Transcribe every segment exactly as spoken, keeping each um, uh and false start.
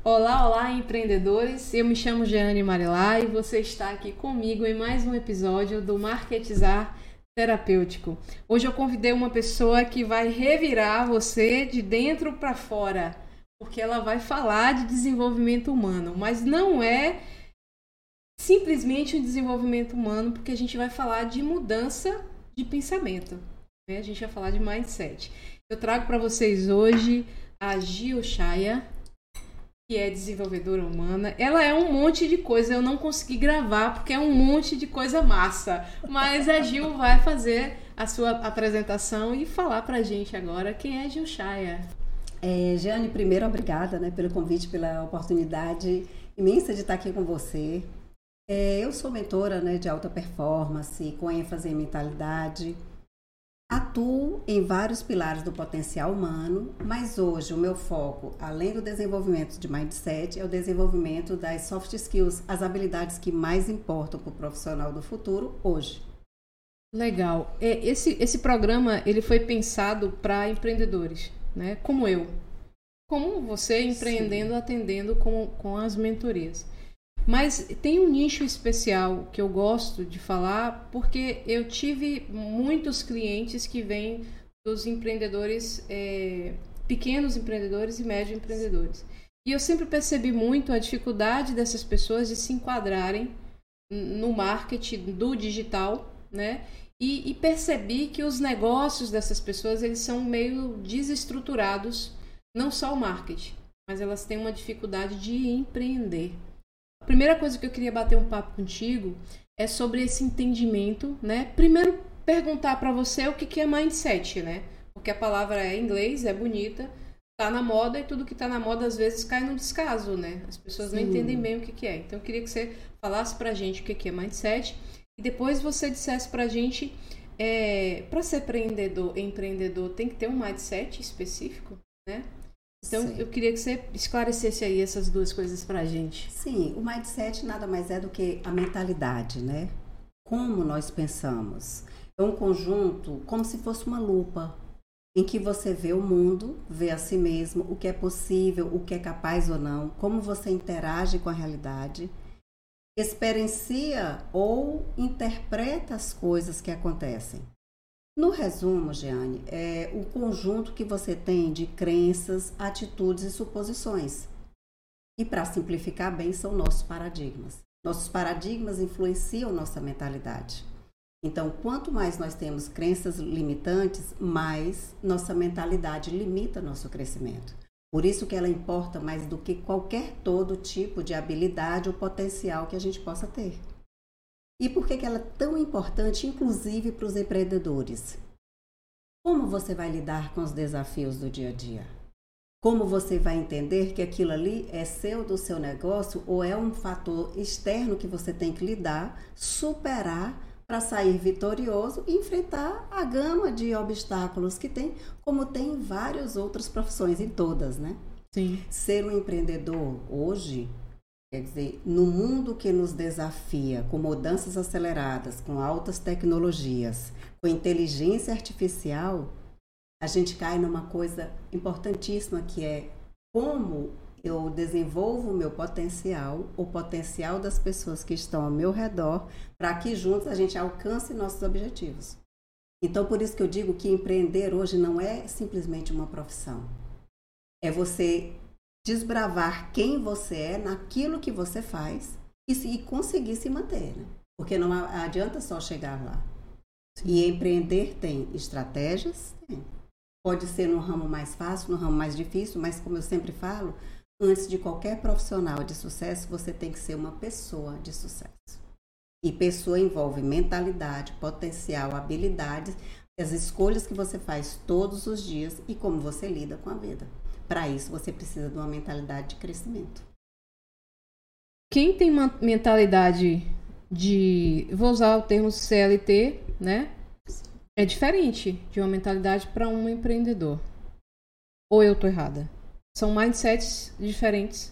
Olá, olá, empreendedores! Eu me chamo Jeane Marilá e você está aqui comigo em mais um episódio do Marketizar Terapêutico. Hoje eu convidei uma pessoa que vai revirar você de dentro para fora, porque ela vai falar de desenvolvimento humano, mas não é simplesmente um desenvolvimento humano, porque a gente vai falar de mudança de pensamento, né? A gente vai falar de mindset. Eu trago para vocês hoje a Gil Chaya, que é desenvolvedora humana. Ela é um monte de coisa, eu não consegui gravar porque é um monte de coisa massa, mas a Gil vai fazer a sua apresentação e falar pra gente agora quem é Gil Chaya. É, Jeane, primeiro, obrigada, né, pelo convite, pela oportunidade imensa de estar aqui com você. É, eu sou mentora, né, de alta performance, com ênfase em mentalidade. Atuo em vários pilares do potencial humano, mas hoje o meu foco, além do desenvolvimento de mindset, é o desenvolvimento das soft skills, as habilidades que mais importam para o profissional do futuro hoje. Legal. Esse, esse programa ele foi pensado para empreendedores, né? Como eu. Como você empreendendo, Sim. atendendo com, com as mentorias. Mas tem um nicho especial que eu gosto de falar, porque eu tive muitos clientes que vêm dos empreendedores, é, pequenos empreendedores e médios empreendedores. E eu sempre percebi muito a dificuldade dessas pessoas de se enquadrarem no marketing do digital, né? E, e percebi que os negócios dessas pessoas, eles são meio desestruturados, não só o marketing, mas elas têm uma dificuldade de empreender. A primeira coisa que eu queria bater um papo contigo é sobre esse entendimento, né? Primeiro, perguntar para você o que, que é mindset, né? Porque a palavra é em inglês, é bonita, tá na moda e tudo que tá na moda às vezes cai no descaso, né? As pessoas Sim. não entendem bem o que, que é. Então, eu queria que você falasse pra gente o que, que é mindset e depois você dissesse pra gente, é, para ser empreendedor, empreendedor tem que ter um mindset específico, né? Então, Sim. eu queria que você esclarecesse aí essas duas coisas pra gente. Sim, o mindset nada mais é do que a mentalidade, né? Como nós pensamos. É um conjunto como se fosse uma lupa, em que você vê o mundo, vê a si mesmo, o que é possível, o que é capaz ou não, como você interage com a realidade, experiencia ou interpreta as coisas que acontecem. No resumo, Jeane, é o conjunto que você tem de crenças, atitudes e suposições. E para simplificar bem, são nossos paradigmas. Nossos paradigmas influenciam nossa mentalidade. Então, quanto mais nós temos crenças limitantes, mais nossa mentalidade limita nosso crescimento. Por isso que ela importa mais do que qualquer todo tipo de habilidade ou potencial que a gente possa ter. E por que que ela é tão importante, inclusive para os empreendedores? Como você vai lidar com os desafios do dia a dia? Como você vai entender que aquilo ali é seu, do seu negócio, ou é um fator externo que você tem que lidar, superar para sair vitorioso e enfrentar a gama de obstáculos que tem, como tem em várias outras profissões, em todas, né? Sim. Ser um empreendedor hoje, quer dizer, no mundo que nos desafia, com mudanças aceleradas, com altas tecnologias, com inteligência artificial, a gente cai numa coisa importantíssima que é como eu desenvolvo o meu potencial, o potencial das pessoas que estão ao meu redor, para que juntos a gente alcance nossos objetivos. Então, por isso que eu digo que empreender hoje não é simplesmente uma profissão. É você desbravar quem você é naquilo que você faz e, se, e conseguir se manter, né? Porque não adianta só chegar lá. Sim. E empreender tem estratégias, tem. Pode ser no ramo mais fácil, no ramo mais difícil, mas como eu sempre falo, antes de qualquer profissional de sucesso, você tem que ser uma pessoa de sucesso. E pessoa envolve mentalidade, potencial, habilidades, as escolhas que você faz todos os dias e como você lida com a vida. Para isso, você precisa de uma mentalidade de crescimento. Quem tem uma mentalidade de... Vou usar o termo C L T, né? É diferente de uma mentalidade para um empreendedor. Ou eu tô errada? São mindsets diferentes.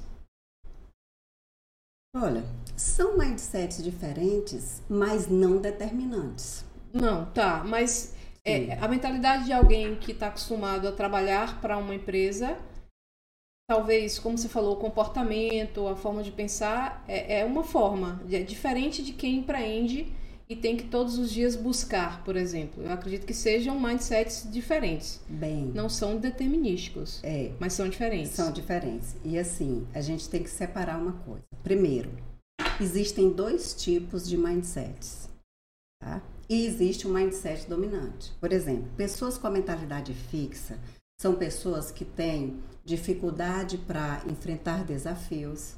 Olha, são mindsets diferentes, mas não determinantes. Não, tá, mas... É, a mentalidade de alguém que está acostumado a trabalhar para uma empresa talvez, como você falou, o comportamento, a forma de pensar é, é uma forma, é diferente de quem empreende e tem que todos os dias buscar, por exemplo. Eu acredito que sejam mindsets diferentes. Bem, não são determinísticos, é, mas são diferentes. São diferentes. E assim, a gente tem que separar uma coisa. Primeiro, existem dois tipos de mindsets, tá? E existe um mindset dominante. Por exemplo, pessoas com a mentalidade fixa são pessoas que têm dificuldade para enfrentar desafios,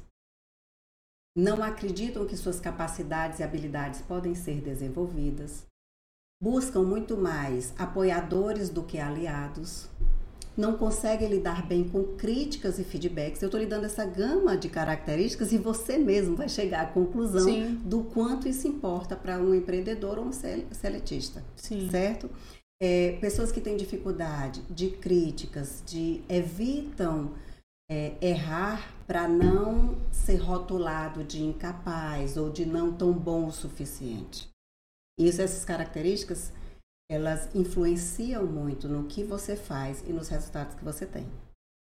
não acreditam que suas capacidades e habilidades podem ser desenvolvidas, buscam muito mais apoiadores do que aliados, não conseguem lidar bem com críticas e feedbacks. Eu estou lhe dando essa gama de características e você mesmo vai chegar à conclusão Sim. do quanto isso importa para um empreendedor ou um seletista, Sim. certo? É, pessoas que têm dificuldade de críticas, de evitam é, errar para não ser rotulado de incapaz ou de não tão bom o suficiente. Isso, essas características, elas influenciam muito no que você faz e nos resultados que você tem.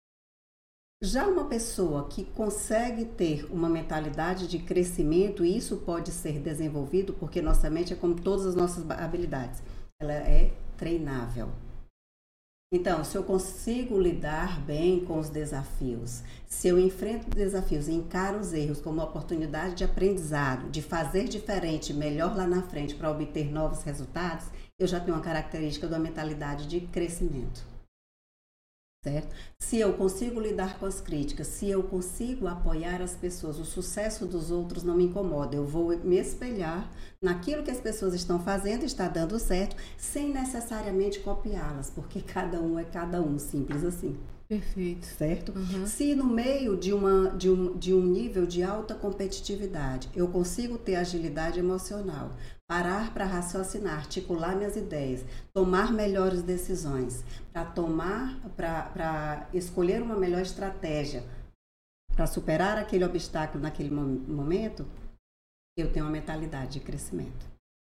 Já uma pessoa que consegue ter uma mentalidade de crescimento, e isso pode ser desenvolvido, porque nossa mente é como todas as nossas habilidades, ela é treinável. Então, se eu consigo lidar bem com os desafios, se eu enfrento desafios e encaro os erros como uma oportunidade de aprendizado, de fazer diferente, melhor lá na frente para obter novos resultados, eu já tenho uma característica da mentalidade de crescimento. Certo? Se eu consigo lidar com as críticas, se eu consigo apoiar as pessoas, o sucesso dos outros não me incomoda. Eu vou me espelhar naquilo que as pessoas estão fazendo, está dando certo, sem necessariamente copiá-las, porque cada um é cada um, simples assim. Perfeito. Certo? Uhum. Se no meio de, uma, de, um, de um nível de alta competitividade eu consigo ter agilidade emocional, parar para raciocinar, articular minhas ideias, tomar melhores decisões, para tomar, para escolher uma melhor estratégia, para superar aquele obstáculo naquele momento, eu tenho uma mentalidade de crescimento.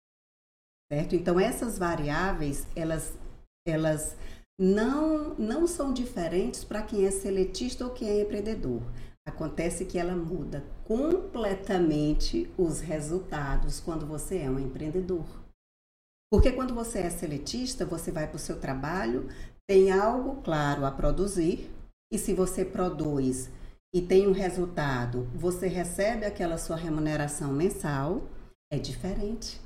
Certo? Então essas variáveis, elas, elas não, não são diferentes para quem é seletista ou quem é empreendedor. Acontece que ela muda completamente os resultados quando você é um empreendedor. Porque quando você é seletista, você vai para o seu trabalho, tem algo claro a produzir, e se você produz e tem um resultado, você recebe aquela sua remuneração mensal, é diferente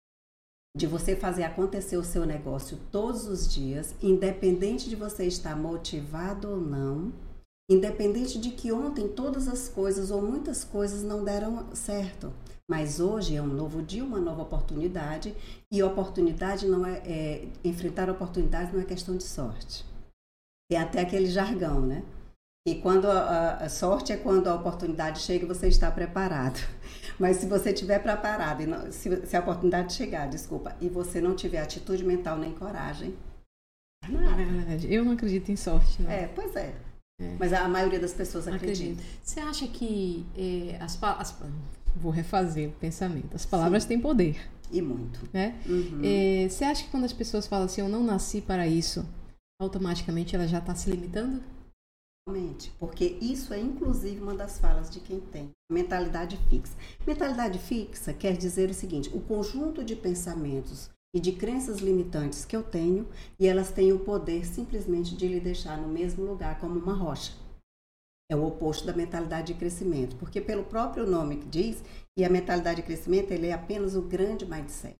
de você fazer acontecer o seu negócio todos os dias, independente de você estar motivado ou não, independente de que ontem todas as coisas ou muitas coisas não deram certo. Mas hoje é um novo dia, uma nova oportunidade, e oportunidade não é, é enfrentar oportunidades não é questão de sorte. Tem até aquele jargão, né? E quando a, a sorte é quando a oportunidade chega, você está preparado. Mas se você estiver preparado, e não, se, se a oportunidade chegar, desculpa, e você não tiver atitude mental nem coragem, não é verdade. Eu não acredito em sorte, não. É, pois é. É. Mas a maioria das pessoas acredita. Acredito. Você acha que é, as, as vou refazer o pensamento. As palavras Sim. têm poder. E muito. Né? Uhum. É, você acha que quando as pessoas falam assim, eu não nasci para isso, automaticamente ela já está se limitando? Realmente. Porque isso é inclusive uma das falas de quem tem mentalidade fixa. Mentalidade fixa quer dizer o seguinte, o conjunto de pensamentos e de crenças limitantes que eu tenho, e elas têm o poder simplesmente de lhe deixar no mesmo lugar como uma rocha. É o oposto da mentalidade de crescimento, porque pelo próprio nome que diz, e a mentalidade de crescimento, ele é apenas o grande mindset.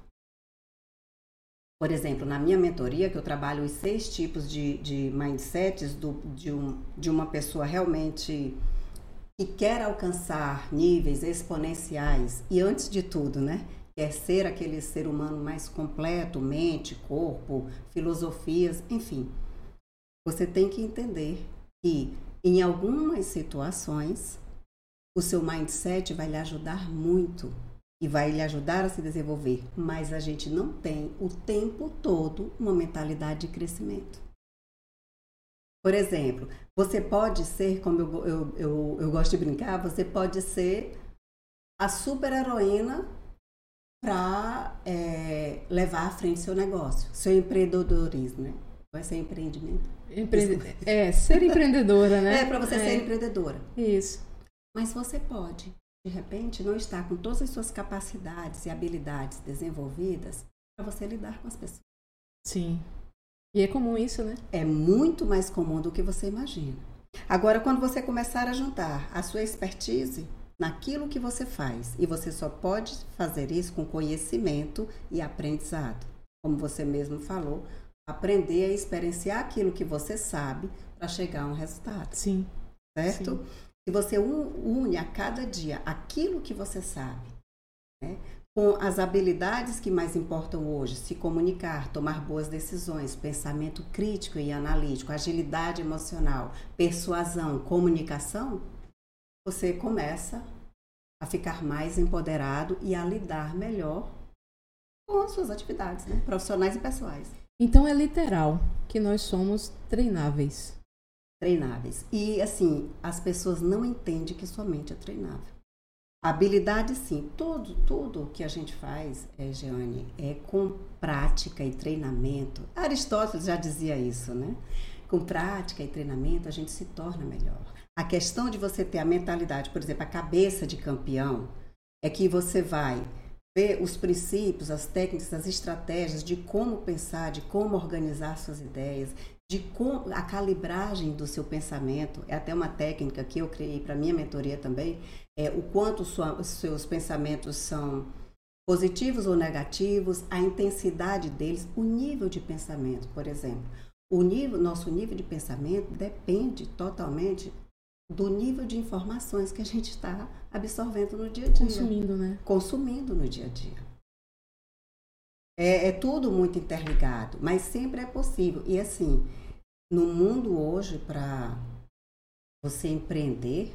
Por exemplo, na minha mentoria, que eu trabalho os seis tipos de, de mindsets do, de, um, de uma pessoa realmente que quer alcançar níveis exponenciais, e antes de tudo, né? Quer ser aquele ser humano mais completo, mente, corpo, filosofias, enfim. Você tem que entender que, em algumas situações, o seu mindset vai lhe ajudar muito e vai lhe ajudar a se desenvolver, mas a gente não tem o tempo todo uma mentalidade de crescimento. Por exemplo, você pode ser, como eu, eu, eu, eu gosto de brincar, você pode ser a super-heroína para é, levar à frente seu negócio, seu empreendedorismo, né? Vai ser empreendimento. Empreende... É, ser empreendedora, né? É, para você é. ser empreendedora. Isso. Mas você pode, de repente, não estar com todas as suas capacidades e habilidades desenvolvidas para você lidar com as pessoas. Sim. E é comum isso, né? É muito mais comum do que você imagina. Agora, quando você começar a juntar a sua expertise naquilo que você faz, e você só pode fazer isso com conhecimento e aprendizado, como você mesmo falou, aprender a experienciar aquilo que você sabe para chegar a um resultado. Sim. Certo? Sim. Se você une a cada dia aquilo que você sabe, né, com as habilidades que mais importam hoje, se comunicar, tomar boas decisões, pensamento crítico e analítico, agilidade emocional, persuasão, comunicação, você começa a ficar mais empoderado e a lidar melhor com as suas atividades, né, profissionais e pessoais. Então é literal que nós somos treináveis. Treináveis. E assim, as pessoas não entendem que somente é treinável. A habilidade, sim, tudo, tudo que a gente faz, é, Jeane, é com prática e treinamento. Aristóteles já dizia isso, né? Com prática e treinamento, a gente se torna melhor. A questão de você ter a mentalidade, por exemplo, a cabeça de campeão, é que você vai ver os princípios, as técnicas, as estratégias de como pensar, de como organizar suas ideias, de como, a calibragem do seu pensamento. É até uma técnica que eu criei para a minha mentoria também, é o quanto sua, os seus pensamentos são positivos ou negativos, a intensidade deles, o nível de pensamento, por exemplo. O nível, nosso nível de pensamento depende totalmente do nível de informações que a gente está absorvendo no dia a dia. Consumindo, né? Consumindo no dia a dia. É, é tudo muito interligado, mas sempre é possível. E assim, no mundo hoje, para você empreender,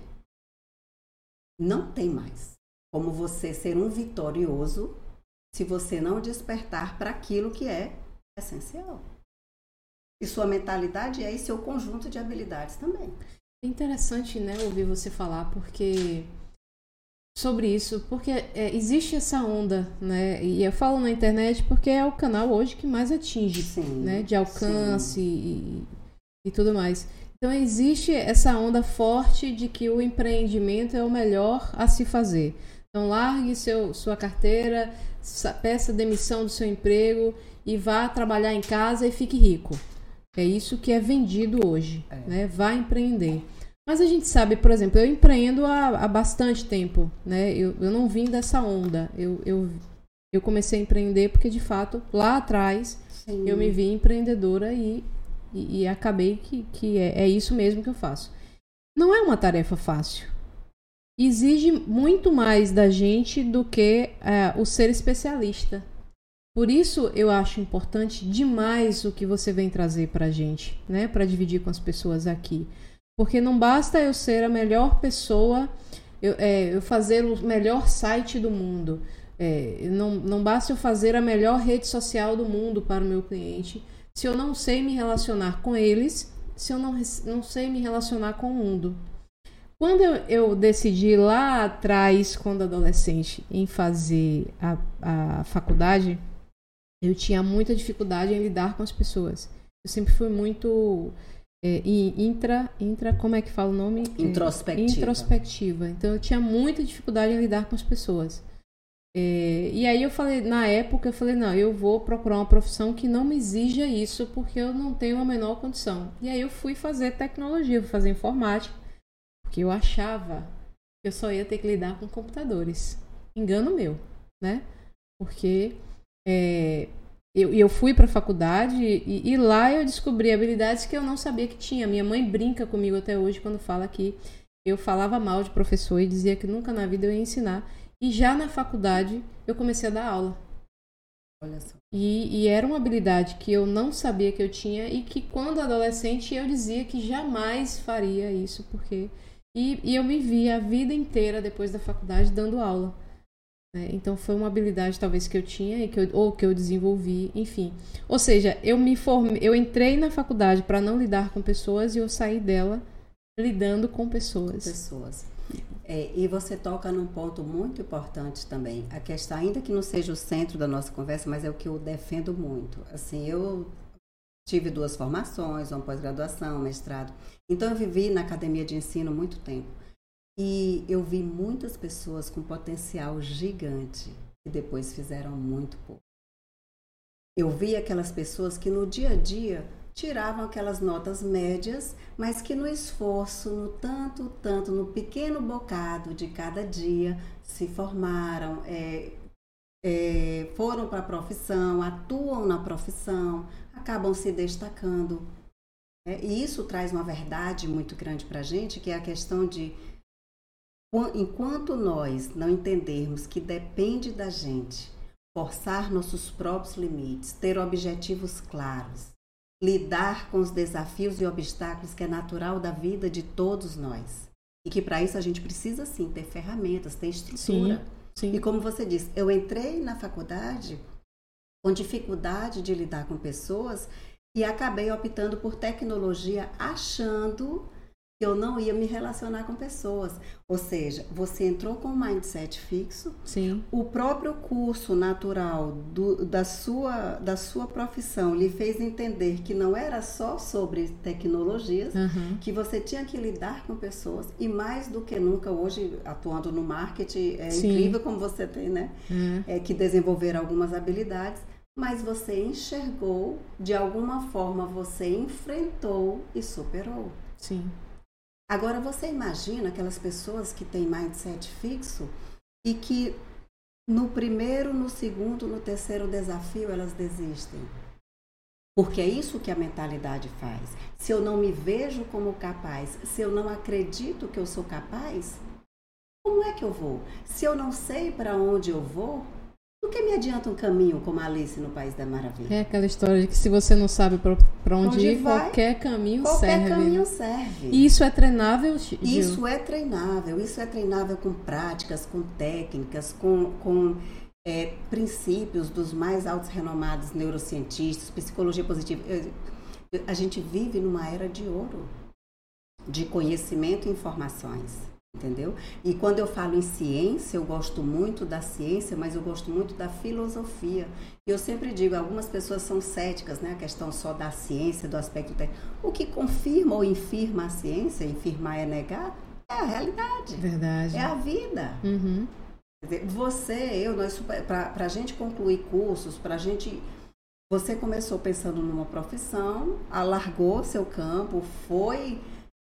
não tem mais como você ser um vitorioso se você não despertar para aquilo que é essencial. E sua mentalidade é e seu conjunto de habilidades também. É interessante, né, ouvir você falar, porque sobre isso, porque é, existe essa onda, né, e eu falo na internet porque é o canal hoje que mais atinge, sim, né, de alcance e, e tudo mais. Então existe essa onda forte de que o empreendimento é o melhor a se fazer. Então largue seu, sua carteira, peça demissão do seu emprego e vá trabalhar em casa e fique rico. É isso que é vendido hoje, é. né? Vá empreender. Mas a gente sabe, por exemplo, eu empreendo há, há bastante tempo, né? Eu, eu não vim dessa onda. Eu, eu, eu comecei a empreender porque, de fato, lá atrás, Sim. eu me vi empreendedora e, e, e acabei que, que é, é isso mesmo que eu faço. Não é uma tarefa fácil. Exige muito mais da gente do que é, o ser especialista. Por isso eu acho importante demais o que você vem trazer pra gente, né? Para dividir com as pessoas aqui. Porque não basta eu ser a melhor pessoa, eu, é, eu fazer o melhor site do mundo. É, não, não basta eu fazer a melhor rede social do mundo para o meu cliente, se eu não sei me relacionar com eles, se eu não, não sei me relacionar com o mundo. Quando eu, eu decidi lá atrás, quando adolescente, em fazer a, a faculdade, eu tinha muita dificuldade em lidar com as pessoas. Eu sempre fui muito é, intra, intra, como é que fala o nome? Introspectiva. É, introspectiva. Então eu tinha muita dificuldade em lidar com as pessoas. É, e aí eu falei, na época eu falei, não, eu vou procurar uma profissão que não me exija isso, porque eu não tenho a menor condição. E aí eu fui fazer tecnologia, fui fazer informática, porque eu achava que eu só ia ter que lidar com computadores. Engano meu, né? Porque É, eu, eu fui para a faculdade e, e lá eu descobri habilidades que eu não sabia que tinha. Minha mãe brinca comigo até hoje quando fala que eu falava mal de professor e dizia que nunca na vida eu ia ensinar. E já na faculdade eu comecei a dar aula. Olha só. E, e era uma habilidade que eu não sabia que eu tinha e que quando adolescente eu dizia que jamais faria isso. porque E, e eu me via a vida inteira depois da faculdade dando aula. Então foi uma habilidade talvez que eu tinha e que eu, ou que eu desenvolvi, enfim. Ou seja, eu me formei, eu entrei na faculdade para não lidar com pessoas e eu saí dela lidando com pessoas. Com pessoas. É, e você toca num ponto muito importante também. A questão, ainda que não seja o centro da nossa conversa, mas é o que eu defendo muito. Assim, eu tive duas formações, uma pós-graduação, mestrado. Então, eu vivi na academia de ensino muito tempo. E eu vi muitas pessoas com potencial gigante que depois fizeram muito pouco. Eu vi aquelas pessoas que no dia a dia tiravam aquelas notas médias, mas que no esforço, no tanto, tanto, no pequeno bocado de cada dia, se formaram, é, é, foram para a profissão, atuam na profissão, acabam se destacando. É, e isso traz uma verdade muito grande para a gente, que é a questão de, enquanto nós não entendermos que depende da gente forçar nossos próprios limites, ter objetivos claros, lidar com os desafios e obstáculos que é natural da vida de todos nós. E que para isso a gente precisa sim ter ferramentas, ter estrutura. Sim, sim. E como você disse, eu entrei na faculdade com dificuldade de lidar com pessoas e acabei optando por tecnologia achando que eu não ia me relacionar com pessoas. Ou seja, você entrou com um mindset fixo. Sim. O próprio curso natural do, da, sua, da sua profissão lhe fez entender que não era só sobre tecnologias, uhum. que você tinha que lidar com pessoas. E mais do que nunca, hoje, atuando no marketing, é Sim. incrível como você tem, né? Uhum. É, que desenvolver algumas habilidades. Mas você enxergou, de alguma forma você enfrentou e superou. Sim. Agora, você imagina aquelas pessoas que têm mindset fixo e que no primeiro, no segundo, no terceiro desafio elas desistem. Porque é isso que a mentalidade faz. Se eu não me vejo como capaz, se eu não acredito que eu sou capaz, como é que eu vou? Se eu não sei para onde eu vou, do que me adianta um caminho como Alice no País da Maravilha? É aquela história de que se você não sabe para onde, onde ir, vai, qualquer caminho qualquer serve. Qualquer caminho serve. E isso é treinável, Gil? Isso é treinável. Isso é treinável com práticas, com técnicas, com, com é, princípios dos mais altos renomados neurocientistas, psicologia positiva. A gente vive numa era de ouro, de conhecimento e informações. Entendeu? E quando eu falo em ciência, eu gosto muito da ciência, mas eu gosto muito da filosofia. E eu sempre digo, algumas pessoas são céticas, né? A questão só da ciência, do aspecto técnico. O que confirma ou infirma a ciência, infirmar é negar, é a realidade. Verdade. É a vida. Uhum. Quer dizer, você, eu, nós, para a gente concluir cursos, para a gente... Você começou pensando numa profissão, alargou seu campo, foi...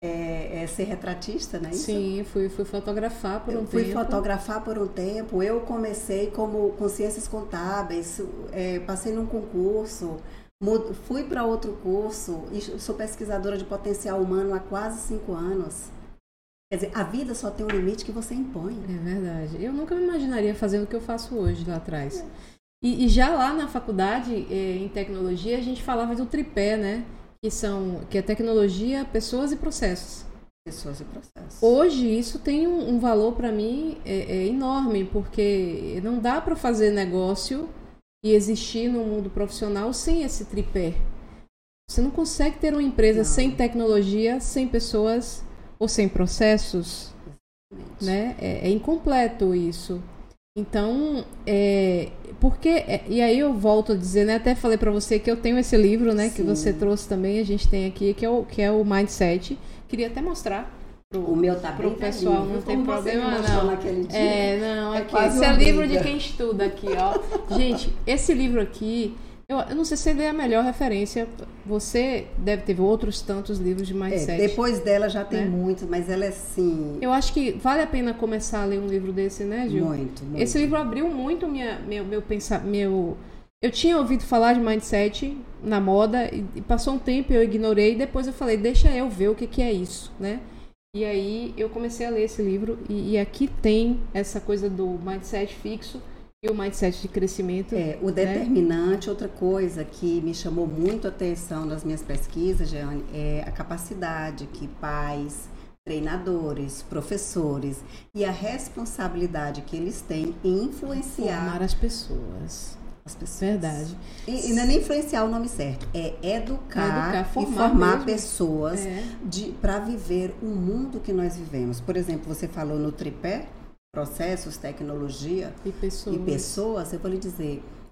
É, é ser retratista, não é isso? Sim, fui, fui fotografar por um eu fui tempo. Fui fotografar por um tempo. Eu comecei como com ciências contábeis, é, passei num concurso, mudo, fui para outro curso e sou pesquisadora de potencial humano há quase cinco anos. Quer dizer, a vida só tem um limite que você impõe. É verdade. Eu nunca me imaginaria fazendo o que eu faço hoje lá atrás. É. E, e já lá na faculdade, é, em tecnologia, a gente falava do tripé, né? Que são que é tecnologia, pessoas e processos. Pessoas e processos. Hoje isso tem um, um valor para mim é, é enorme, porque não dá para fazer negócio e existir no mundo profissional sem esse tripé. Você não consegue ter uma empresa não. sem tecnologia, sem pessoas ou sem processos, Exatamente. né? É, é incompleto isso. Então, é, porque, é, e aí eu volto a dizer, né, até falei para você que eu tenho esse livro, né, Sim. que você trouxe também, a gente tem aqui, que é o, que é o Mindset. Queria até mostrar pro, o meu tá pro bem pessoal, velhinho, não tem problema não. Naquele dia. É, não, é aqui, esse é livro de quem estuda aqui, ó. Gente, esse livro aqui, eu, eu não sei se ele é a melhor referência. Você deve ter outros tantos livros de Mindset. É, depois dela já tem né? muitos, mas ela é assim... Eu acho que vale a pena começar a ler um livro desse, né, Gil? Muito, muito. Esse livro abriu muito minha, meu, meu pensamento. Meu... Eu tinha ouvido falar de Mindset na moda e, e passou um tempo eu ignorei. E depois eu falei, deixa eu ver o que, que é isso, né? E aí eu comecei a ler esse livro e, e aqui tem essa coisa do Mindset fixo e o mindset de crescimento. É, o determinante, né? Outra coisa que me chamou muito a atenção nas minhas pesquisas, Jeane, é a capacidade que pais, treinadores, professores e a responsabilidade que eles têm em influenciar... Formar as pessoas. As pessoas. Verdade. E, e não é nem influenciar o nome certo, é educar, é educar formar e formar mesmo. pessoas é. para viver o mundo que nós vivemos. Por exemplo, você falou no tripé, processos, tecnologia e pessoas. e pessoas, eu vou lhe dizer,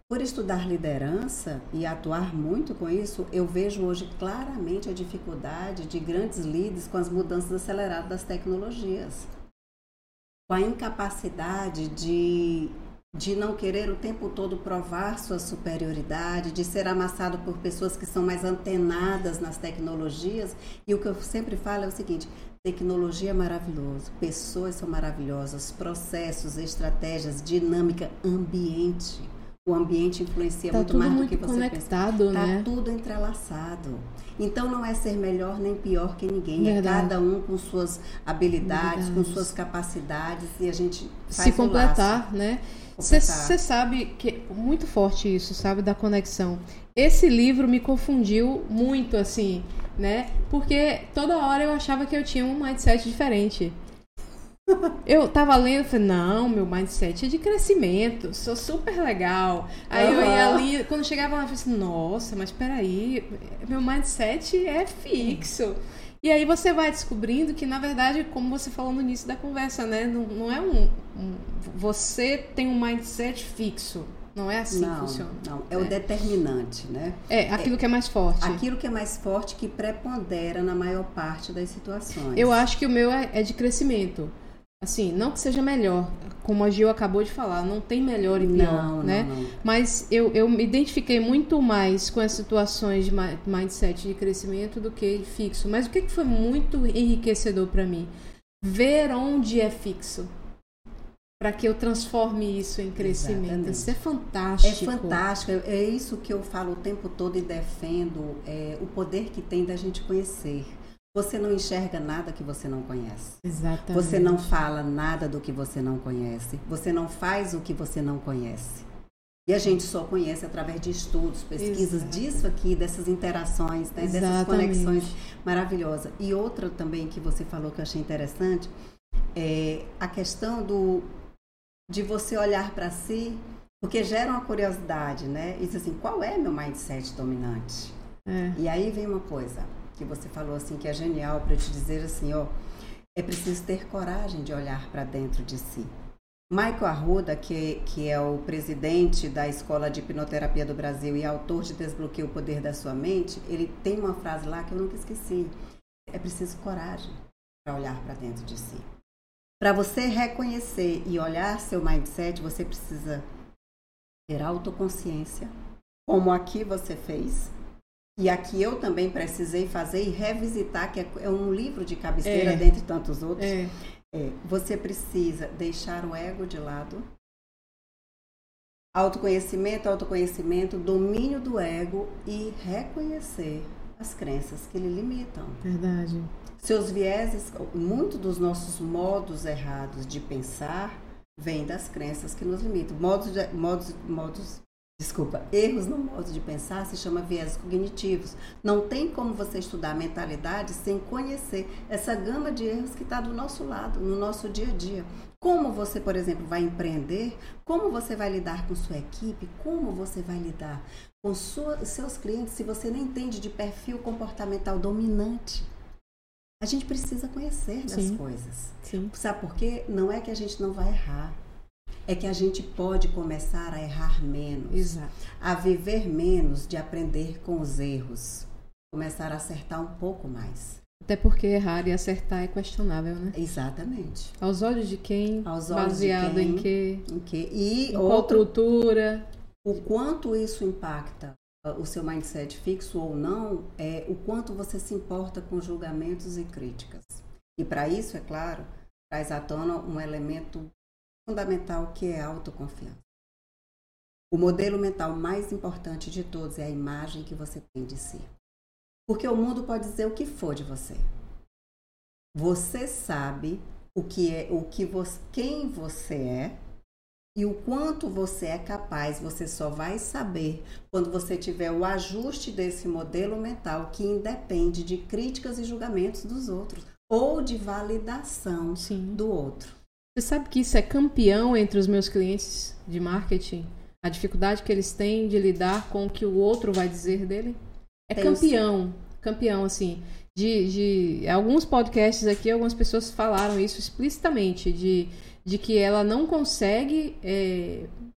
Por estudar liderança e atuar muito com isso, eu vejo hoje claramente a dificuldade de grandes líderes com as mudanças aceleradas das tecnologias. Com a incapacidade de, de não querer o tempo todo provar sua superioridade, de ser amassado por pessoas que são mais antenadas nas tecnologias. E o que eu sempre falo é o seguinte: tecnologia é maravilhoso, pessoas são maravilhosas, processos, estratégias, dinâmica, ambiente. O ambiente influencia tá muito mais do que muito você conectado, pensa. né? Tá tudo entrelaçado. Então não é ser melhor nem pior que ninguém. Verdade. É cada um com suas habilidades, Verdade. com suas capacidades, e a gente faz se completar, um laço. né? Você sabe que é muito forte isso, sabe, da conexão. Esse livro me confundiu muito, assim, né? Porque toda hora eu achava que eu tinha um mindset diferente. Eu tava lendo e falei, não, meu mindset é de crescimento, sou super legal. Aí uhum. eu ia ali, quando chegava lá, eu falei assim, nossa, mas peraí, meu mindset é fixo. E aí você vai descobrindo que, na verdade, como você falou no início da conversa, né, não, não é um, um... Você tem um mindset fixo. Não é assim não, que funciona. Não, é, é o determinante, né? É, aquilo é, que é mais forte. Aquilo que é mais forte, que prepondera na maior parte das situações. Eu acho que o meu é, é de crescimento. Assim, não que seja melhor, como a Gil acabou de falar, não tem melhor e pior, não, né? Não, não. Mas eu, eu me identifiquei muito mais com as situações de mindset de crescimento do que de fixo. Mas o que foi muito enriquecedor para mim? Ver onde é fixo. Para que eu transforme isso em crescimento. Exatamente. Isso é fantástico. É fantástico. É isso que eu falo o tempo todo e defendo, é, o poder que tem da gente conhecer. Você não enxerga nada que você não conhece. Exatamente. Você não fala nada do que você não conhece. Você não faz o que você não conhece. E a gente só conhece através de estudos, pesquisas, Exato. disso aqui, dessas interações, né, dessas conexões maravilhosas. E outra também que você falou que eu achei interessante, é a questão do, de você olhar para si, porque gera uma curiosidade, né? E diz assim, qual é meu mindset dominante? É. E aí vem uma coisa que você falou assim, que é genial, para te dizer assim, ó, é preciso ter coragem de olhar para dentro de si. Michael Arruda, que, que é o presidente da Escola de Hipnoterapia do Brasil e autor de Desbloqueie o Poder da Sua Mente, ele tem uma frase lá que eu nunca esqueci. É preciso coragem para olhar para dentro de si. Para você reconhecer e olhar seu mindset, você precisa ter autoconsciência, como aqui você fez. E aqui eu também precisei fazer e revisitar, que é um livro de cabeceira, é. dentre tantos outros. É. É, você precisa deixar o ego de lado. Autoconhecimento, autoconhecimento, domínio do ego e reconhecer as crenças que lhe limitam. Verdade. Seus vieses, muito dos nossos modos errados de pensar vêm das crenças que nos limitam. Modos, de, modos, modos Desculpa, erros no modo de pensar se chama viés cognitivos. Não tem como você estudar a mentalidade sem conhecer essa gama de erros que está do nosso lado, no nosso dia a dia. Como você, por exemplo, vai empreender, como você vai lidar com sua equipe, como você vai lidar com sua, seus clientes se você não entende de perfil comportamental dominante. A gente precisa conhecer das Sim. coisas. Sim. Sabe por quê? Não é que a gente não vai errar. É que a gente pode começar a errar menos, Exato. a viver menos de aprender com os erros, começar a acertar um pouco mais. Até porque errar e acertar é questionável, né? Exatamente. Aos olhos de quem? Aos olhos baseado de quem? em quê? Em quê? E em qual cultura? O quanto isso impacta o seu mindset fixo ou não, é o quanto você se importa com julgamentos e críticas. E para isso, é claro, traz à tona um elemento fundamental que é a autoconfiança. O modelo mental mais importante de todos é a imagem que você tem de si. Porque o mundo pode dizer o que for de você. Você sabe o que é, o que você, quem você é e o quanto você é capaz, você só vai saber quando você tiver o ajuste desse modelo mental que independe de críticas e julgamentos dos outros ou de validação Sim. do outro. Você sabe que isso é campeão entre os meus clientes de marketing? A dificuldade que eles têm de lidar com o que o outro vai dizer dele? É Tem campeão, campeão, assim. De, de alguns podcasts aqui, algumas pessoas falaram isso explicitamente, de, de que ela não consegue é,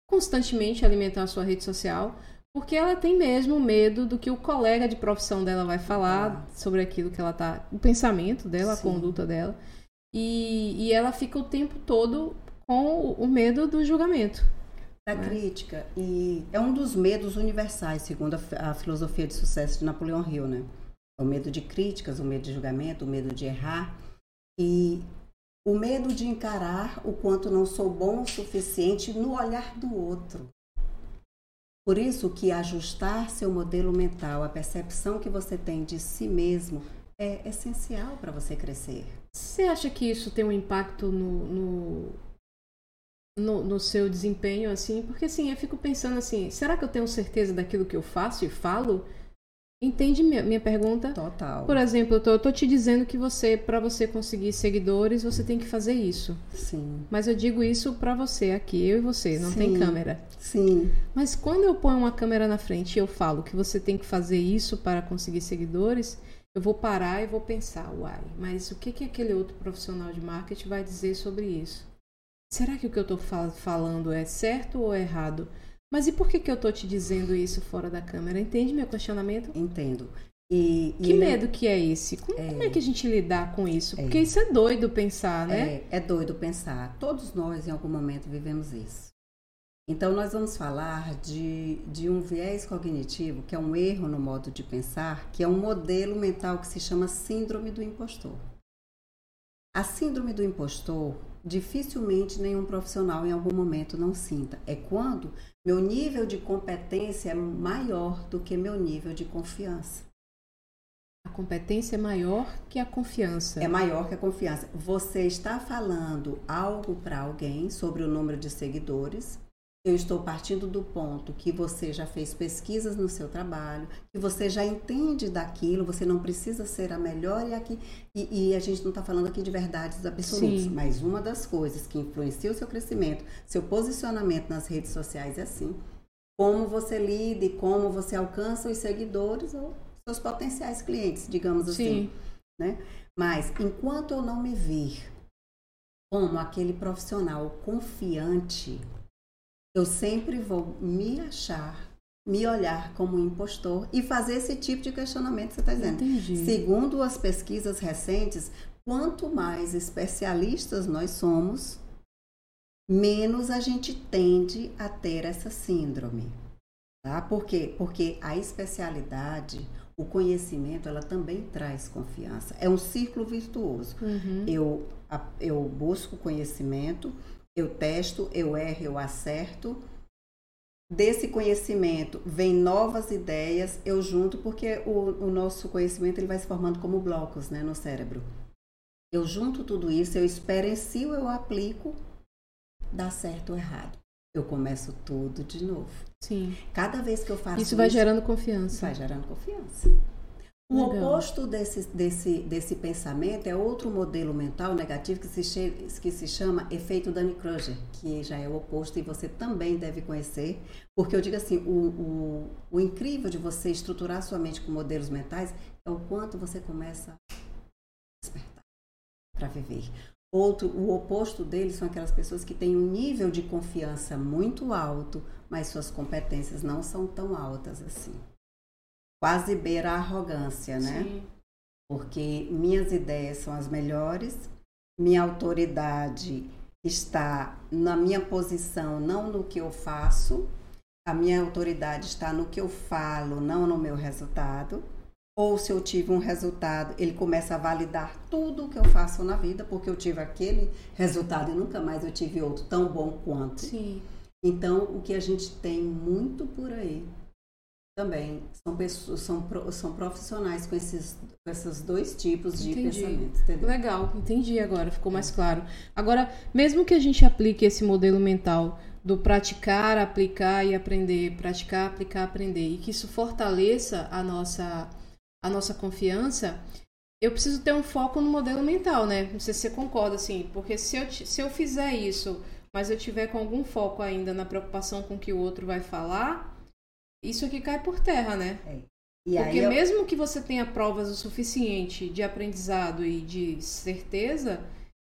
constantemente alimentar a sua rede social, porque ela tem mesmo medo do que o colega de profissão dela vai falar ah. sobre aquilo que ela tá, o pensamento dela, Sim. a conduta dela, e, e ela fica o tempo todo com o medo do julgamento. Da né? crítica, e é um dos medos universais, segundo a, a filosofia de sucesso de Napoleão Hill, né? O medo de críticas, o medo de julgamento, o medo de errar, e o medo de encarar o quanto não sou bom o suficiente no olhar do outro. Por isso que ajustar seu modelo mental, a percepção que você tem de si mesmo, é essencial para você crescer. Você acha que isso tem um impacto no, no, no, no seu desempenho, assim? Porque, assim, eu fico pensando assim, será que eu tenho certeza daquilo que eu faço e falo? Entende minha, minha pergunta? Total. Por exemplo, eu tô, eu tô te dizendo que você, para você conseguir seguidores, você tem que fazer isso. Sim. Mas eu digo isso para você aqui, eu e você, não Sim. tem câmera. Sim. Mas quando eu ponho uma câmera na frente e eu falo que você tem que fazer isso para conseguir seguidores, eu vou parar e vou pensar, uai, mas o que, que aquele outro profissional de marketing vai dizer sobre isso? Será que o que eu tô fal- falando é certo ou é errado? Mas e por que, que eu tô te dizendo isso fora da câmera? Entende meu questionamento? Entendo. E, que e medo que é esse? Como é, como é que a gente lidar com isso? Porque é, isso é doido pensar, né? É, é doido pensar. Todos nós, em algum momento, vivemos isso. Então, nós vamos falar de, de um viés cognitivo, que é um erro no modo de pensar, que é um modelo mental que se chama síndrome do impostor. A síndrome do impostor, dificilmente nenhum profissional em algum momento não sinta. É quando meu nível de competência é maior do que meu nível de confiança. A competência é maior que a confiança. É maior que a confiança. Você está falando algo para alguém sobre o número de seguidores. Eu estou partindo do ponto que você já fez pesquisas no seu trabalho, que você já entende daquilo, você não precisa ser a melhor e aqui. E, e a gente não está falando aqui de verdades absolutas, Sim. mas uma das coisas que influencia o seu crescimento, seu posicionamento nas redes sociais é assim. Como você lida e como você alcança os seguidores ou seus potenciais clientes, digamos assim. Sim. Né? Mas enquanto eu não me vir como aquele profissional confiante, eu sempre vou me achar, me olhar como um impostor e fazer esse tipo de questionamento que você está dizendo. Entendi. Segundo as pesquisas recentes, quanto mais especialistas nós somos, menos a gente tende a ter essa síndrome. Tá? Por quê? Porque a especialidade, o conhecimento, ela também traz confiança. É um círculo virtuoso. Uhum. Eu, eu busco conhecimento, eu testo, eu erro, eu acerto. Desse conhecimento vem novas ideias, eu junto, porque o, o nosso conhecimento ele vai se formando como blocos, né, no cérebro. Eu junto tudo isso, eu experiencio, eu aplico, dá certo ou errado. Eu começo tudo de novo. Sim. Cada vez que eu faço isso... Isso vai isso, gerando confiança. Vai gerando confiança. O Legal. oposto desse, desse, desse pensamento é outro modelo mental negativo que se, che- que se chama efeito Dunning-Kruger, que já é o oposto e você também deve conhecer, porque eu digo assim, o, o, o incrível de você estruturar sua mente com modelos mentais é o quanto você começa a despertar para viver. Outro, o oposto deles são aquelas pessoas que têm um nível de confiança muito alto, mas suas competências não são tão altas assim. Quase beira a arrogância, né? Sim. Porque minhas ideias são as melhores, minha autoridade está na minha posição, não no que eu faço, a minha autoridade está no que eu falo, não no meu resultado. Ou se eu tive um resultado, ele começa a validar tudo o que eu faço na vida, porque eu tive aquele resultado e nunca mais eu tive outro tão bom quanto. Sim. Então, o que a gente tem muito por aí também são pessoas, são, são profissionais com esses, com esses dois tipos de entendi. pensamento. Entendeu? Legal, entendi agora, ficou mais claro. Agora, mesmo que a gente aplique esse modelo mental do praticar, aplicar e aprender, praticar, aplicar, aprender, e que isso fortaleça a nossa, a nossa confiança, eu preciso ter um foco no modelo mental, né? Não sei se você concorda, assim, porque se eu, se eu fizer isso, mas eu tiver com algum foco ainda na preocupação com o que o outro vai falar, isso aqui cai por terra, né? É. E Porque aí eu... mesmo que você tenha provas o suficiente de aprendizado e de certeza,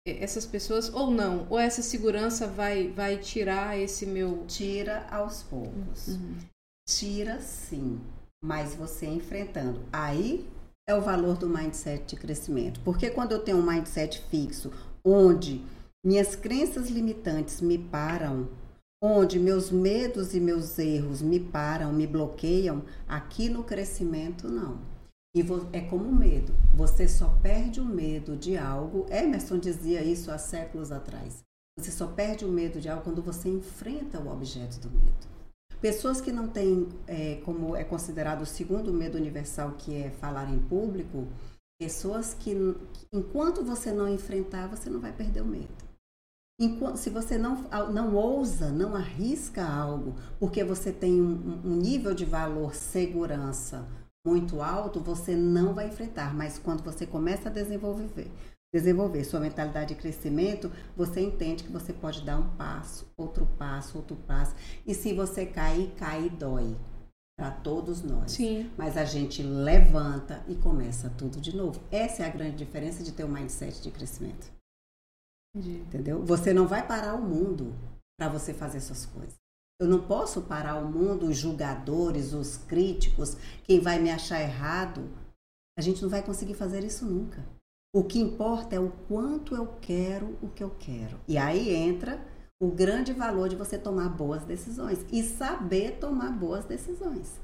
essas pessoas ou não? Ou essa segurança vai, vai tirar esse meu... Tira aos poucos. Uhum. Tira sim, mas você enfrentando. Aí é o valor do mindset de crescimento. Porque quando eu tenho um mindset fixo, onde minhas crenças limitantes me param, onde meus medos e meus erros me param, me bloqueiam, aqui no crescimento não. E é como medo. Você só perde o medo de algo. Emerson dizia isso há séculos atrás. Você só perde o medo de algo quando você enfrenta o objeto do medo. Pessoas que não têm, é, como é considerado o segundo medo universal, que é falar em público, pessoas que, enquanto você não enfrentar, você não vai perder o medo. Enquanto, se você não, não ousa, não arrisca algo, porque você tem um, um nível de valor, segurança muito alto, você não vai enfrentar. Mas quando você começa a desenvolver, desenvolver sua mentalidade de crescimento, você entende que você pode dar um passo, outro passo, outro passo. E se você cair, cai e dói. Para todos nós. Sim. Mas a gente levanta e começa tudo de novo. Essa é a grande diferença de ter um mindset de crescimento. Entendi. Entendeu? Você não vai parar o mundo para você fazer suas coisas. Eu não posso parar o mundo, os julgadores, os críticos, quem vai me achar errado. A gente não vai conseguir fazer isso nunca. O que importa é o quanto eu quero o que eu quero. E aí entra o grande valor de você tomar boas decisões e saber tomar boas decisões.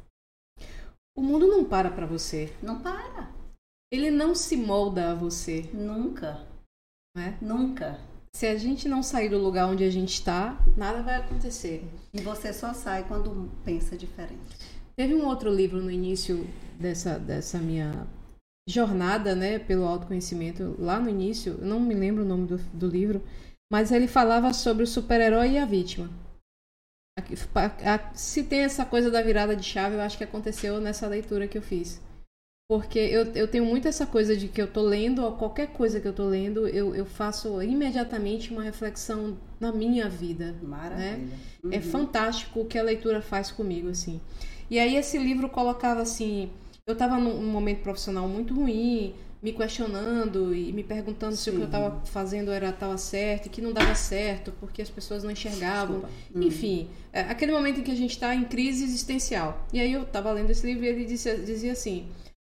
O mundo não para para você. Não para. Ele não se molda a você. Nunca. Né? Nunca. Se a gente não sair do lugar onde a gente está, nada vai acontecer. E você só sai quando pensa diferente. Teve um outro livro no início dessa, dessa minha jornada, né, pelo autoconhecimento, lá no início, eu não me lembro o nome do, do livro, mas ele falava sobre o super-herói e a vítima. Aqui, a, se tem essa coisa da virada de chave, eu acho que aconteceu nessa leitura que eu fiz. Porque eu, eu tenho muito essa coisa de que eu tô lendo, ou qualquer coisa que eu tô lendo, eu, eu faço imediatamente uma reflexão na minha vida. Maravilha. Né? Uhum. É fantástico o que a leitura faz comigo, assim. E aí esse livro colocava assim, eu tava num momento profissional muito ruim, me questionando e me perguntando Sim. se o que eu estava fazendo era estava certo e que não dava certo, porque as pessoas não enxergavam. Hum. Enfim, é aquele momento em que a gente está em crise existencial. E aí eu estava lendo esse livro e ele dizia, dizia assim,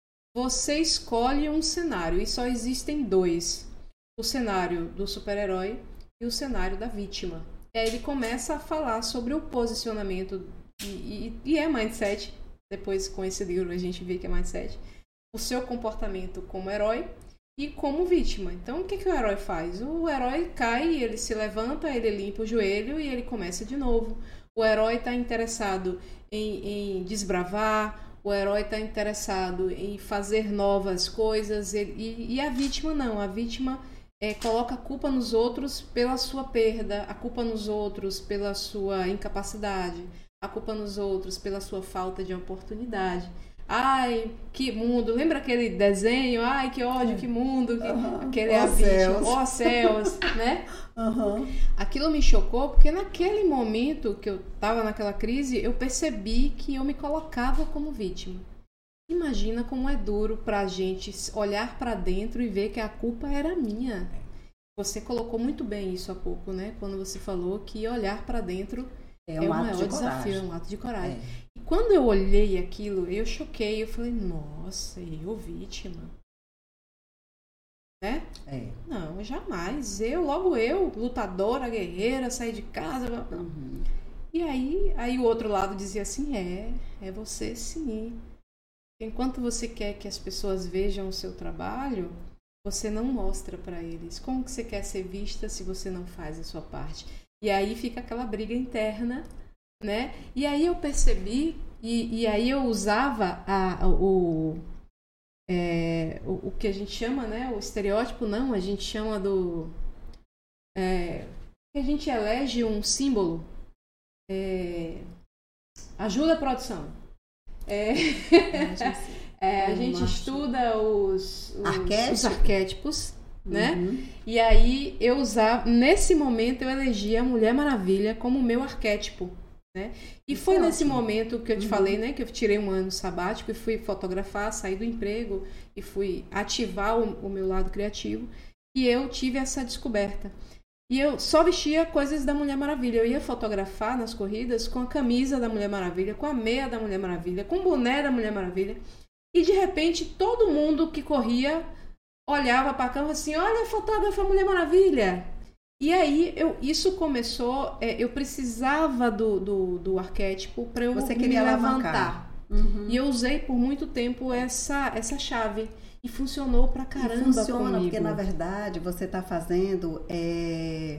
você escolhe um cenário e só existem dois. O cenário do super-herói e o cenário da vítima. E aí ele começa a falar sobre o posicionamento, e, e, e é mindset, depois com esse livro a gente vê que é mindset, o seu comportamento como herói e como vítima. Então, o que, que o herói faz? O herói cai, ele se levanta, ele limpa o joelho e ele começa de novo. O herói está interessado em, em desbravar, o herói está interessado em fazer novas coisas ele, e, e a vítima não. A vítima é, coloca a culpa nos outros pela sua perda, a culpa nos outros pela sua incapacidade, a culpa nos outros pela sua falta de oportunidade. Ai, que mundo. Lembra aquele desenho? Ai, que ódio, que mundo. Que... Uhum. Aquele é a vítima. Ó céus, né? Uhum. Aquilo me chocou porque naquele momento que eu estava naquela crise, eu percebi que eu me colocava como vítima. Imagina como é duro pra gente olhar pra dentro e ver que a culpa era minha. Você colocou muito bem isso há pouco, né? Quando você falou que olhar pra dentro é, um é o maior de desafio, é um ato de coragem. É. E quando eu olhei aquilo, eu choquei, eu falei, nossa, eu vítima. Né? É. Não, jamais. Eu, logo eu, lutadora, guerreira, saí de casa. Uhum. E aí, aí o outro lado dizia assim, é, é você sim. Enquanto você quer que as pessoas vejam o seu trabalho, você não mostra para eles. Como que você quer ser vista se você não faz a sua parte? E aí fica aquela briga interna, né? E aí eu percebi, e, e aí eu usava a, o, é, o, o que a gente chama, né? O estereótipo, não, a gente chama do... É, a gente elege um símbolo. É, ajuda a produção. É, é, a gente estuda os, os, Arquétipo? os arquétipos, né? Uhum. E aí eu usava, nesse momento eu elegi a Mulher Maravilha como meu arquétipo, né? E foi Isso é nesse ótimo. momento que eu te Uhum. falei, né? Que eu tirei um ano sabático e fui fotografar, saí do emprego e fui ativar o, o meu lado criativo. que eu tive essa descoberta. E eu só vestia coisas da Mulher Maravilha. Eu ia fotografar nas corridas com a camisa da Mulher Maravilha, com a meia da Mulher Maravilha, com o boné da Mulher Maravilha. E de repente todo mundo que corria olhava para a câmera assim, olha a fotógrafa Mulher Maravilha. E aí eu, isso começou, é, eu precisava do, do, do arquétipo para eu Você me queria levantar. Uhum. E eu usei por muito tempo essa, essa chave. E funcionou pra caramba e funciona, comigo. Porque na verdade você está fazendo é,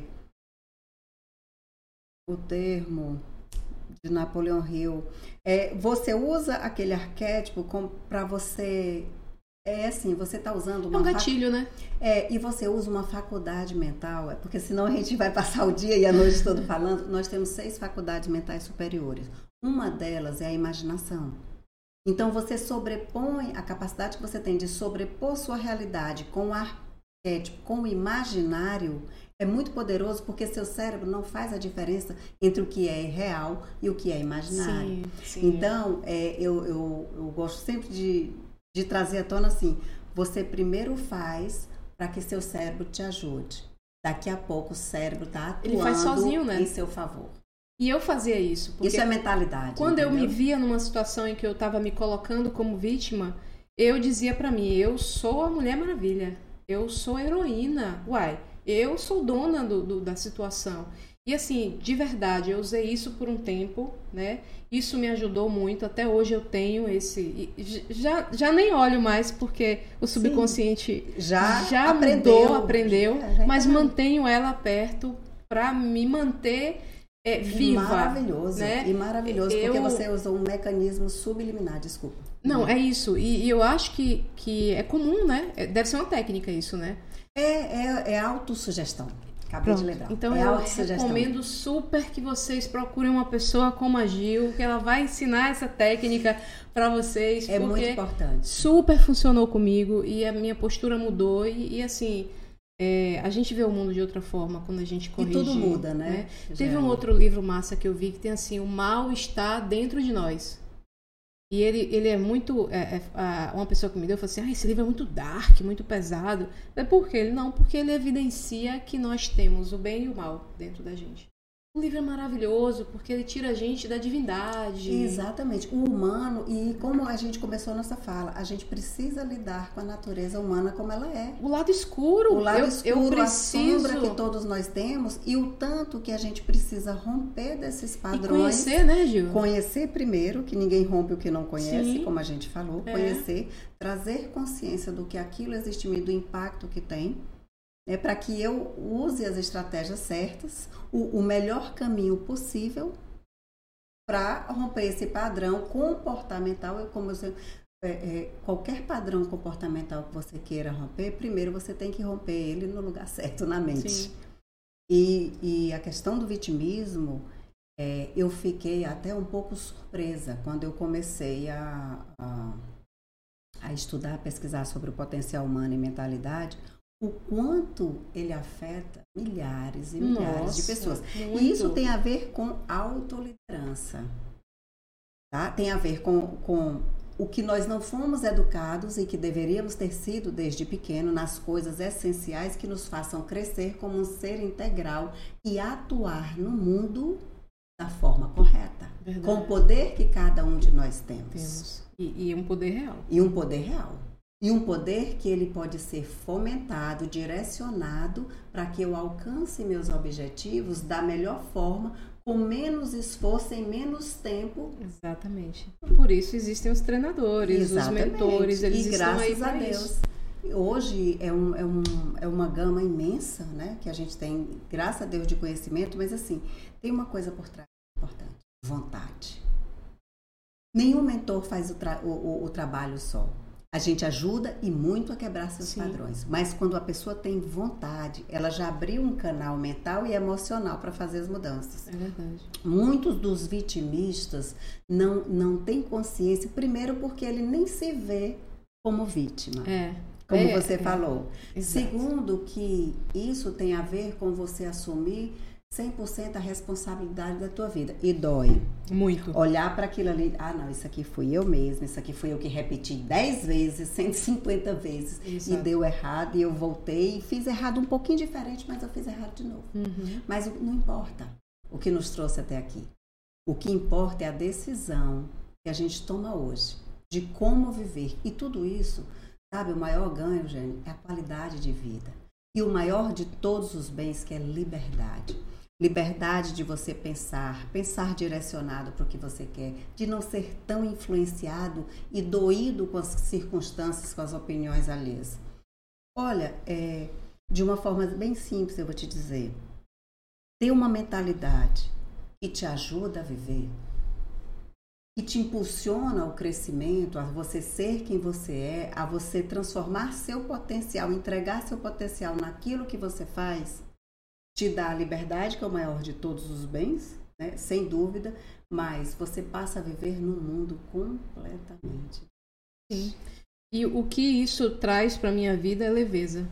o termo de Napoleão Hill. É, você usa aquele arquétipo para você... É assim, você está usando uma... É um gatilho, fac... né? É, e você usa uma faculdade mental, é porque senão a gente vai passar o dia e a noite toda falando. Nós temos seis faculdades mentais superiores. Uma delas é a imaginação. Então, você sobrepõe a capacidade que você tem de sobrepor sua realidade com o arquétipo, com o imaginário, é muito poderoso porque seu cérebro não faz a diferença entre o que é real e o que é imaginário. Sim, sim. Então, é, eu, eu, eu gosto sempre de, de trazer à tona assim, você primeiro faz para que seu cérebro te ajude. Daqui a pouco o cérebro está atuando Ele faz sozinho, né? em seu favor. E eu fazia isso. Porque isso é mentalidade. Quando entendeu? eu me via numa situação em que eu estava me colocando como vítima, eu dizia pra mim, eu sou a Mulher Maravilha, eu sou a heroína, uai, eu sou dona do, do, da situação. E assim, de verdade, eu usei isso por um tempo, né? Isso me ajudou muito, até hoje eu tenho esse... Já, já nem olho mais, porque o subconsciente Sim, já, já aprendeu, mudou, aprendeu, é, mas mantenho ela perto pra me manter... É, viva. Maravilhoso, né? E maravilhoso, eu... porque você usou um mecanismo subliminar, desculpa. Não, é isso. E, e eu acho que, que é comum, né? Deve ser uma técnica isso, né? É, é, é autossugestão. Acabei Pronto. de lembrar. Então é eu recomendo super que vocês procurem uma pessoa como a Gil, que ela vai ensinar essa técnica para vocês. É muito importante. Super funcionou comigo e a minha postura mudou e, e assim... É, a gente vê o mundo de outra forma quando a gente corrige. E tudo muda, né? né? Teve um outro livro massa que eu vi que tem assim, o mal está dentro de nós. E ele, ele é muito... É, é, uma pessoa que me deu falou assim, ah, esse livro é muito dark, muito pesado. É por quê? Não, porque ele evidencia que nós temos o bem e o mal dentro da gente. O livro é maravilhoso porque ele tira a gente da divindade. Exatamente. O humano, e como a gente começou a nossa fala, a gente precisa lidar com a natureza humana como ela é. O lado escuro. O lado eu, escuro, eu preciso... a sombra que todos nós temos e o tanto que a gente precisa romper desses padrões. E conhecer, né, Gil? Conhecer primeiro, que ninguém rompe o que não conhece, Sim. como a gente falou. É. Conhecer, trazer consciência do que aquilo existe em mim, do impacto que tem. É para que eu use as estratégias certas, o, o melhor caminho possível para romper esse padrão comportamental. Eu, como eu sei, é, é, qualquer padrão comportamental que você queira romper, primeiro você tem que romper ele no lugar certo, na mente. Sim. E, e a questão do vitimismo, é, eu fiquei até um pouco surpresa quando eu comecei a, a, a estudar, a pesquisar sobre o potencial humano e mentalidade, o quanto ele afeta milhares e milhares Nossa, de pessoas. muito. E isso tem a ver com autoliderança. Tá? Tem a ver com, com o que nós não fomos educados e que deveríamos ter sido desde pequeno nas coisas essenciais que nos façam crescer como um ser integral e atuar no mundo da forma correta. Verdade. Com o poder que cada um de nós temos. Temos. E, e um poder real. E um poder real. E um poder que ele pode ser fomentado, direcionado para que eu alcance meus objetivos da melhor forma, com menos esforço, em menos tempo. Exatamente. Por isso existem os treinadores, Exatamente. Os mentores, eles e estão aí graças a Deus. isso. Hoje é, um, é, um, é uma gama imensa, né, que a gente tem, graças a Deus, de conhecimento, mas assim, tem uma coisa por trás importante, vontade. Nenhum mentor faz o, tra- o, o, o trabalho só. A gente ajuda e muito a quebrar seus Sim. padrões. Mas quando a pessoa tem vontade, ela já abriu um canal mental e emocional para fazer as mudanças. É verdade. Muitos dos vitimistas não, não têm consciência, primeiro porque ele nem se vê como vítima. É. Como é, você é, falou. É. Segundo, que isso tem a ver com você assumir cem por cento a responsabilidade da tua vida. E dói. Muito. Olhar para aquilo ali, ah, não, isso aqui fui eu mesma, isso aqui fui eu que repeti dez vezes, cento e cinquenta vezes, Exato. E deu errado, e eu voltei e fiz errado um pouquinho diferente, mas eu fiz errado de novo. Uhum. Mas não importa o que nos trouxe até aqui. O que importa é a decisão que a gente toma hoje, de como viver. E tudo isso, sabe, o maior ganho, Jane, é a qualidade de vida. E o maior de todos os bens, que é liberdade. Liberdade de você pensar, pensar direcionado para o que você quer, de não ser tão influenciado e doído com as circunstâncias, com as opiniões alheias. Olha, é, de uma forma bem simples, eu vou te dizer, ter uma mentalidade que te ajuda a viver, que te impulsiona ao crescimento, a você ser quem você é, a você transformar seu potencial, entregar seu potencial naquilo que você faz, te dá a liberdade, que é o maior de todos os bens, né? Sem dúvida, mas você passa a viver num mundo completamente. Sim. E o que isso traz para minha vida é leveza.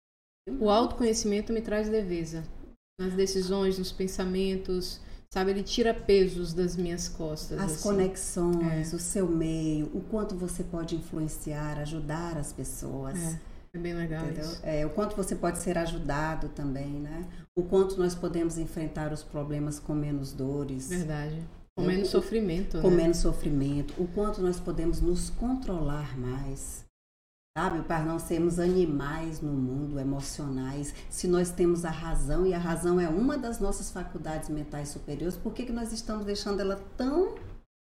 O autoconhecimento me traz leveza. Nas decisões, nos pensamentos, sabe? Ele tira pesos das minhas costas. As assim. conexões, é. o seu meio, o quanto você pode influenciar, ajudar as pessoas. É, é bem legal entendeu? isso. É, o quanto você pode ser ajudado também, né? O quanto nós podemos enfrentar os problemas com menos dores. Verdade. Com menos sofrimento. Com né? menos sofrimento. O quanto nós podemos nos controlar mais. Sabe? Para não sermos animais no mundo, emocionais. Se nós temos a razão, e a razão é uma das nossas faculdades mentais superiores, por que, que nós estamos deixando ela tão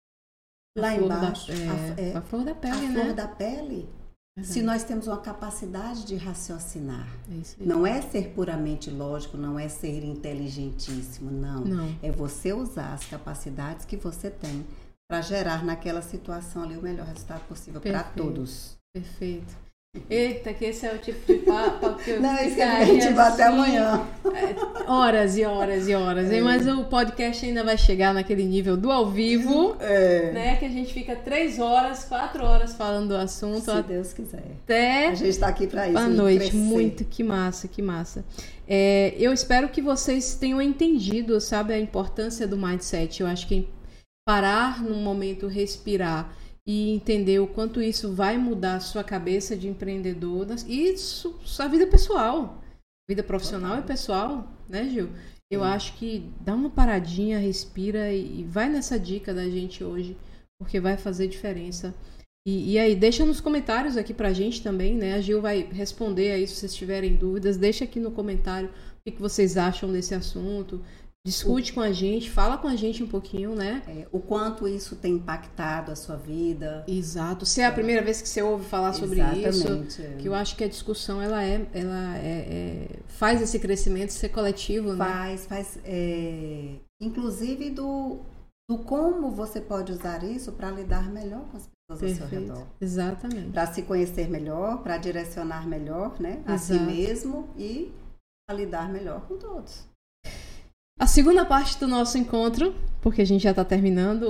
lá a embaixo? Da, é, a, é, a flor da pele, a né? A flor da pele. Uhum. Se nós temos uma capacidade de raciocinar. É isso aí. Não é ser puramente lógico, não é ser inteligentíssimo, não. não. É você usar as capacidades que você tem para gerar naquela situação ali o melhor resultado possível para todos. Perfeito. Eita, que esse é o tipo de papo que eu não, esse é a gente vai até amanhã. Horas e horas e horas. É. Mas o podcast ainda vai chegar naquele nível do ao vivo, é. né? Que a gente fica três horas, quatro horas falando do assunto. Se a... Deus quiser. Até a gente está aqui para isso. À noite. Crescer. Muito, que massa, que massa. É, eu espero que vocês tenham entendido, sabe, a importância do mindset. Eu acho que parar num momento, respirar e entender o quanto isso vai mudar a sua cabeça de empreendedor e sua vida pessoal. Vida profissional e pessoal, né, Gil? Eu Sim. acho que dá uma paradinha, respira e vai nessa dica da gente hoje, porque vai fazer diferença. E, e aí, deixa nos comentários aqui pra gente também, né? A Gil vai responder aí se vocês tiverem dúvidas. Deixa aqui no comentário o que vocês acham desse assunto. Discute o... com a gente, fala com a gente um pouquinho, né? É, o quanto isso tem impactado a sua vida. Exato. Se é a primeira vez que você ouve falar sobre Exatamente. isso, que eu acho que a discussão ela é, ela é, é, faz esse crescimento ser coletivo, né? Faz, faz. É, inclusive do, do como você pode usar isso para lidar melhor com as pessoas Perfeito. Ao seu redor. Exatamente. Para se conhecer melhor, para direcionar melhor, né? A Exato. Si mesmo e para lidar melhor com todos. A segunda parte do nosso encontro, porque a gente já está terminando.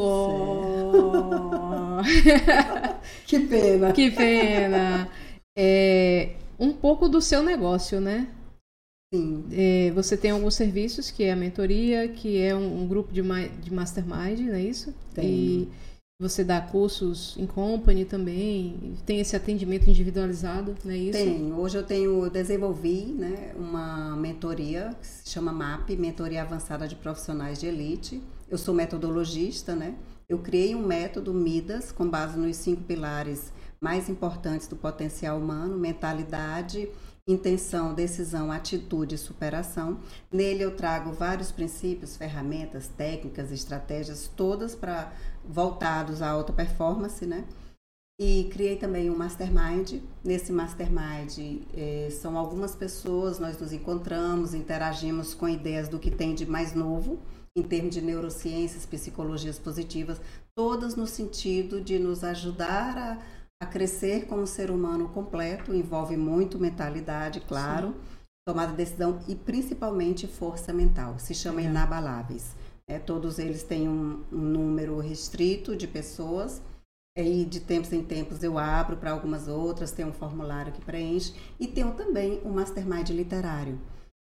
Oh. Que pena. Que pena. É um pouco do seu negócio, né? Sim. É, você tem alguns serviços, que é a mentoria, que é um, um grupo de, ma- de mastermind, não é isso? Tem. E você dá cursos em company também, tem esse atendimento individualizado, não é isso? Tem. Hoje eu tenho, desenvolvi, né, uma mentoria que se chama M A P, Mentoria Avançada de Profissionais de Elite. Eu sou metodologista, né? Eu criei um método Midas com base nos cinco pilares mais importantes do potencial humano: mentalidade, intenção, decisão, atitude e superação. Nele eu trago vários princípios, ferramentas, técnicas, estratégias, todas para voltados à alta performance, né? E criei também um mastermind. Nesse mastermind eh, são algumas pessoas, nós nos encontramos, interagimos com ideias do que tem de mais novo, em termos de neurociências, psicologias positivas, todas no sentido de nos ajudar a, a crescer como ser humano completo. Envolve muito mentalidade, claro, Sim. tomada de decisão e principalmente força mental. Se chama é. Inabaláveis. É, todos eles têm um, um número restrito de pessoas e de tempos em tempos eu abro para algumas outras, tem um formulário que preenche e tenho também um mastermind literário.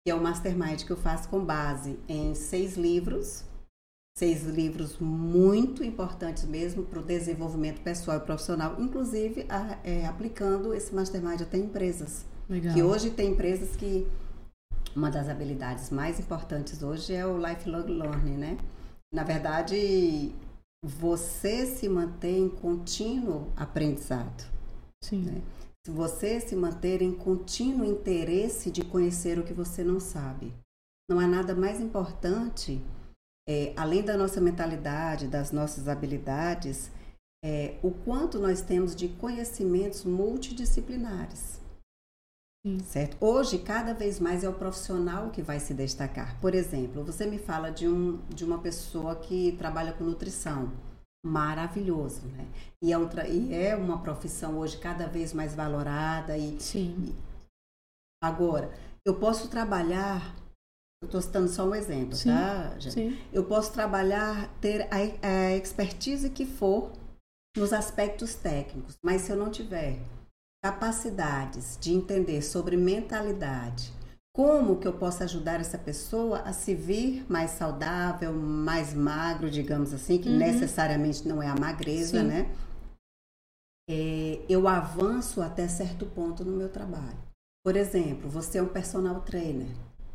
que é o Mastermind que eu faço com base em seis livros, seis livros muito importantes mesmo para o desenvolvimento pessoal e profissional, inclusive a, é, aplicando esse Mastermind até em empresas. Legal. Que hoje tem empresas que uma das habilidades mais importantes hoje é o lifelong learning, né? Na verdade, você se manter em contínuo aprendizado. Sim. Né? Você se manter em contínuo interesse de conhecer o que você não sabe. Não há nada mais importante, é, além da nossa mentalidade, das nossas habilidades, é, o quanto nós temos de conhecimentos multidisciplinares. Sim. Certo? Hoje, cada vez mais é o profissional que vai se destacar. Por exemplo, você me fala de, um, de uma pessoa que trabalha com nutrição. Maravilhoso, né? E é, um, e é uma profissão hoje cada vez mais valorada. E, Sim. E, agora, eu posso trabalhar, eu estou citando só um exemplo, Sim. tá, gente? Sim. Eu posso trabalhar, ter a, a expertise que for nos aspectos técnicos, mas se eu não tiver capacidades de entender sobre mentalidade, como que eu posso ajudar essa pessoa a se vir mais saudável, mais magro, digamos assim, que uhum. necessariamente não é a magreza, Sim. né? É, eu avanço até certo ponto no meu trabalho. Por exemplo, você é um personal trainer.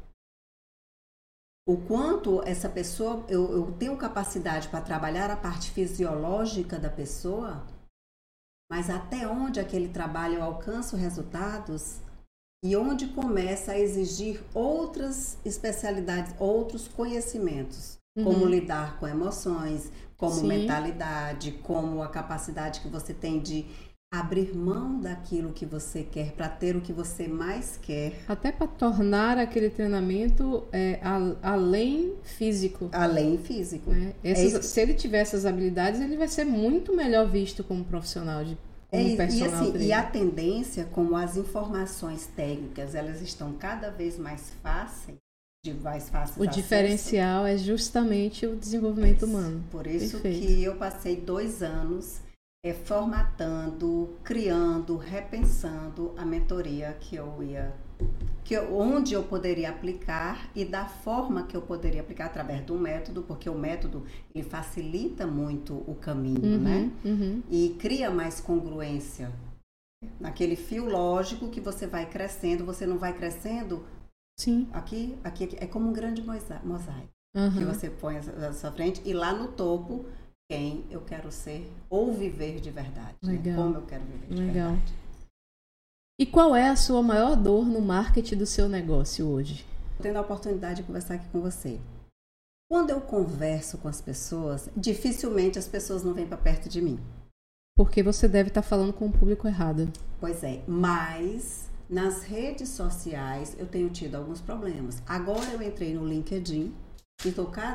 O quanto essa pessoa, eu, eu tenho capacidade para trabalhar a parte fisiológica da pessoa, mas até onde aquele trabalho eu alcanço resultados e onde começa a exigir outras especialidades, outros conhecimentos, uhum. como lidar com emoções, como Sim. mentalidade, como a capacidade que você tem de abrir mão daquilo que você quer para ter o que você mais quer. Até para tornar aquele treinamento é, a, além físico. Além físico. Né? Essas, é se ele tiver essas habilidades, ele vai ser muito melhor visto como profissional de como é, personal e, assim, trainer. E a tendência, como as informações técnicas, elas estão cada vez mais fáceis, de mais fáceis O acesso. diferencial é justamente o desenvolvimento é, humano. Por isso Perfeito. que eu passei dois anos É, formatando, criando, repensando a mentoria que eu ia, que eu, onde eu poderia aplicar e da forma que eu poderia aplicar através do método, porque o método ele facilita muito o caminho, uhum, né? Uhum. E cria mais congruência naquele fio lógico que você vai crescendo, você não vai crescendo. Sim. Aqui, aqui, aqui é como um grande mosaico uhum. que você põe à sua frente e lá no topo quem eu quero ser ou viver de verdade. Legal. Né? Como eu quero viver de Legal. verdade. E qual é a sua maior dor no marketing do seu negócio hoje? Estou tendo a oportunidade de conversar aqui com você. Quando eu converso com as pessoas, dificilmente as pessoas não vêm para perto de mim. Porque você deve estar falando com o público errado. Pois é, mas nas redes sociais eu tenho tido alguns problemas. Agora eu entrei no LinkedIn e estou cada